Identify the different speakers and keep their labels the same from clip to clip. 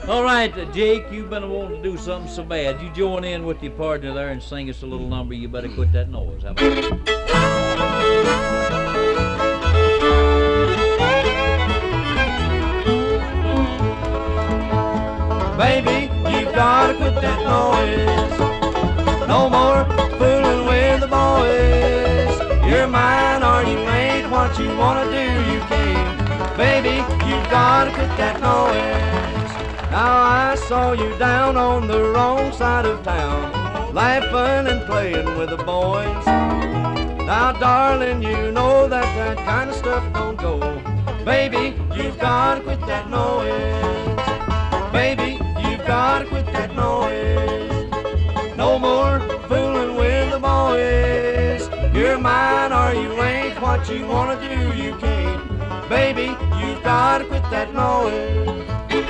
Speaker 1: All right, Jake, you've been wanting to do something so bad. You join in with your partner there and sing us a little number. You better quit that noise. How about that?
Speaker 2: Baby, you've gotta quit that noise. No more fooling with the boys. You're mine or you ain't. What you wanna do, you can't. Baby, you've gotta quit that noise. Now I saw you down on the wrong side of town, laughing and playing with the boys. Now darling, you know that that kind of stuff don't go. Baby, you've gotta quit that noise. Baby, you've gotta quit that noise. No more fooling with the boys. You're mine or you ain't. What you wanna do, you can't. Baby, you've gotta quit that noise.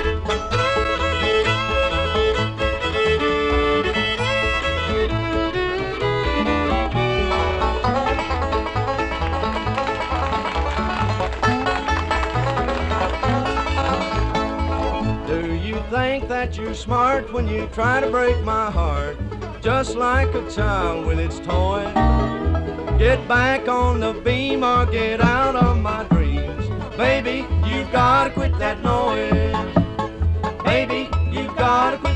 Speaker 2: Think that you're smart when you try to break my heart, just like a child with its toy. Get back on the beam or get out of my dreams. Baby, you've gotta quit that noise. Baby, you've gotta quit